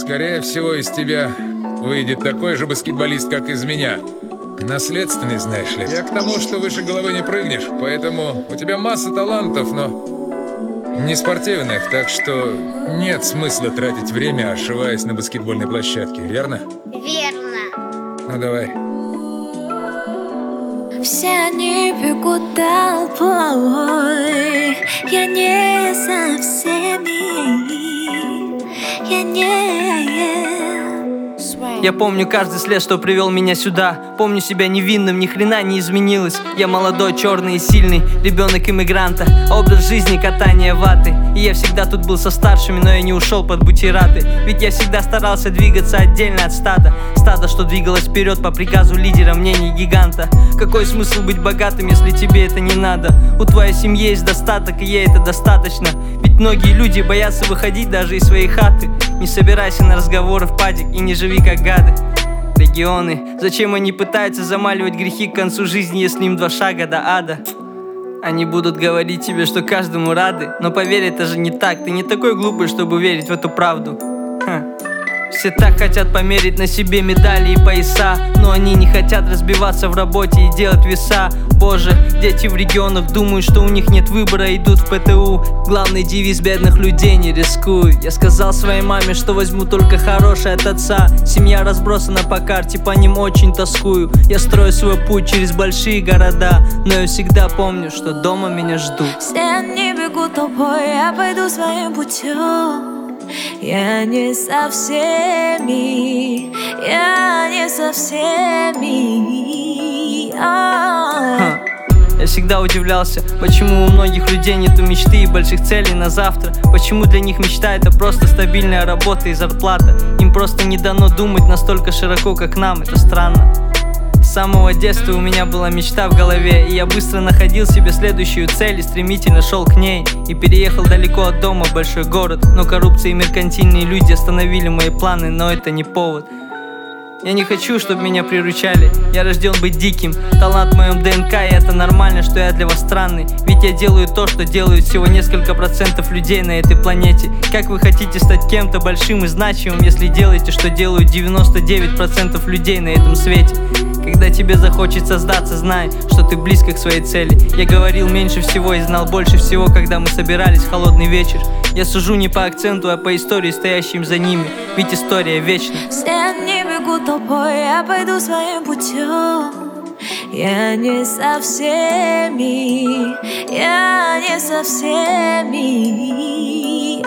Скорее всего, из тебя выйдет такой же баскетболист, как из меня. Наследственный, знаешь ли. Я к тому, что выше головы не прыгнешь, поэтому у тебя масса талантов, но не спортивных, так что нет смысла тратить время, ошиваясь на баскетбольной площадке, верно? Верно. Ну давай. Все они бегут толпой, я не со всеми, я не. Я помню каждый след, что привел меня сюда. Помню себя невинным, ни хрена не изменилось. Я молодой, черный и сильный, ребенок иммигранта. Образ жизни, катание ваты. И я всегда тут был со старшими, но я не ушел под бутераты. Ведь я всегда старался двигаться отдельно от стада. Стадо, что двигалось вперед по приказу лидера, мнений гиганта. Какой смысл быть богатым, если тебе это не надо? У твоей семьи есть достаток, и ей это достаточно. Ведь многие люди боятся выходить даже из своей хаты. Не собирайся на разговоры в падик и не живи как гады. Регионы, зачем они пытаются замаливать грехи к концу жизни, если им 2 шага до ада? Они будут говорить тебе, что каждому рады, но поверь, это же не так. Ты не такой глупый, чтобы верить в эту правду. Все так хотят померить на себе медали и пояса, но они не хотят разбиваться в работе и делать веса. Боже, дети в регионах думают, что у них нет выбора, идут в ПТУ. Главный девиз бедных людей: не рискуй. Я сказал своей маме, что возьму только хорошее от отца. Семья разбросана по карте, по ним очень тоскую. Я строю свой путь через большие города, но я всегда помню, что дома меня ждут. Все они бегут толпой, я пойду своим путем. Я не со всеми, я не со всеми. Я всегда удивлялся, почему у многих людей нету мечты и больших целей на завтра. Почему для них мечта — это просто стабильная работа и зарплата. Им просто не дано думать настолько широко, как нам, это странно. С самого детства у меня была мечта в голове, и я быстро находил себе следующую цель и стремительно шел к ней. И переехал далеко от дома в большой город, но коррупция и меркантильные люди остановили мои планы, но это не повод. Я не хочу, чтобы меня приручали. Я рожден быть диким, талант в моем ДНК, и это нормально, что я для вас странный. Ведь я делаю то, что делают всего несколько процентов людей на этой планете. Как вы хотите стать кем-то большим и значимым, если делаете, что делают 99% людей на этом свете? Когда тебе захочется сдаться, знай, что ты близко к своей цели. Я говорил меньше всего и знал больше всего, когда мы собирались в холодный вечер. Я сужу не по акценту, а по истории, стоящим за ними. Ведь история вечна. Все они бегут толпой, я пойду своим путем. Я не со всеми, я не со всеми.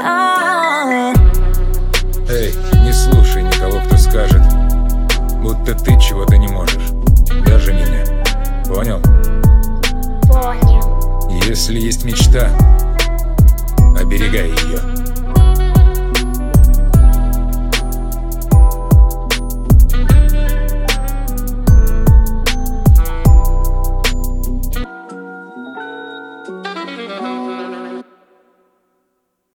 Эй, не слушай никого, кто скажет, будто ты чего-то не можешь. Даже меня. Понял? Понял. Если есть мечта, оберегай ее.